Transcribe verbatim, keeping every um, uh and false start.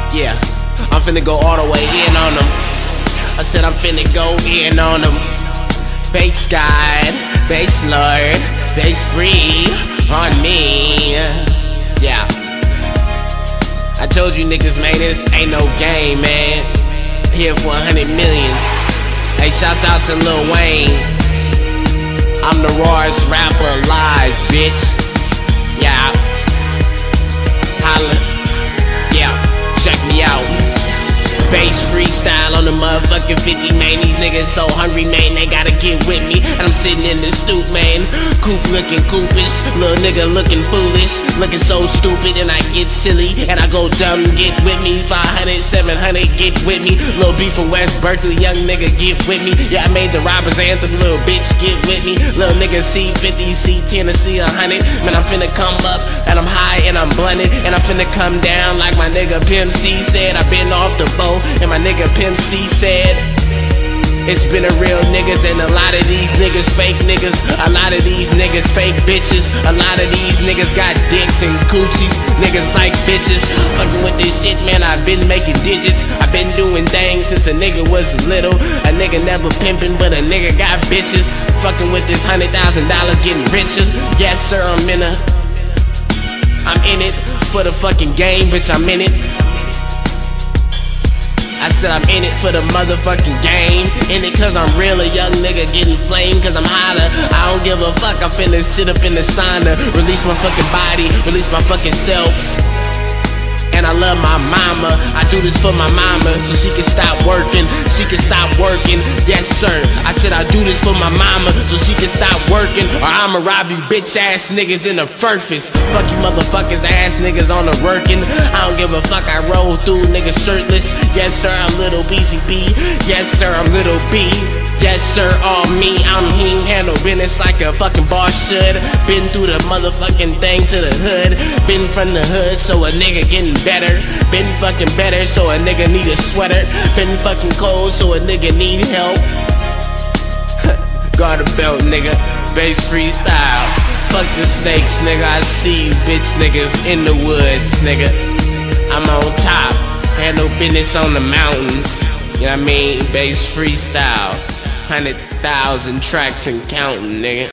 Yeah, I'm finna go all the way in on them. I said I'm finna go in on them. Bass guide, bass lord, bass free on me. Yeah, I told you niggas, man, this ain't no game, man. Here for a hundred million. Hey, shouts out to Lil Wayne. I'm the rawest rapper alive, bitch. Yeah, holla. Yeah, check me out. Bass freestyle on the motherfucking fifty, man. These niggas so hungry, man, they gotta get with me. And I'm sitting in the stoop, man. Coop looking coopish, little nigga looking foolish, looking so stupid, and I get silly, and I go dumb, get with me. Five hundred, seven hundred, get with me. Little B from West Berkeley, young nigga, get with me. Yeah, I made the robbers anthem, little bitch, get with me. Little nigga C fifty, C ten, C one hundred. Man, I'm finna come up, and I'm high, and I'm blunted, and I'm finna come down like my nigga Pimp C said. I been off the boat, and my nigga Pimp C said, it's been a real niggas, and a lot of these niggas fake niggas. A lot of these niggas fake bitches. A lot of these niggas got dicks and coochies. Niggas like bitches. Fucking with this shit, man, I've been making digits. I've been doing things since a nigga was little. A nigga never pimping, but a nigga got bitches. Fucking with this hundred thousand dollars, getting richer. Yes sir, I'm in a I'm in it for the fucking game, bitch, I'm in it. I said I'm in it for the motherfucking game. In it cause I'm real, a young nigga getting flamed cause I'm hotter. I don't give a fuck, I'm finna sit up in the sauna. Release my fucking body, release my fucking self. And I love my mama. I do this for my mama so she can stop working. She can stop working, yes sir. I said I do this for my mama so she can stop working, or I'ma rob you bitch ass niggas in the furfest. Fuck you motherfuckers ass niggas on the working. I don't give a fuck, I roll through niggas shirtless. Yes sir, I'm little B C B. Yes sir, I'm little B. Yes sir, all me, I'm he handle business like a fucking boss should. Been through the motherfucking thing to the hood. Been from the hood, so a nigga getting better. Been fucking better, so a nigga need a sweater. Been fucking cold, so a nigga need help. Guard a belt, nigga, bass freestyle. Fuck the snakes, nigga, I see you bitch niggas in the woods, nigga. I'm on top, handle business on the mountains. You know what I mean? Bass freestyle. Hundred thousand tracks and counting, nigga.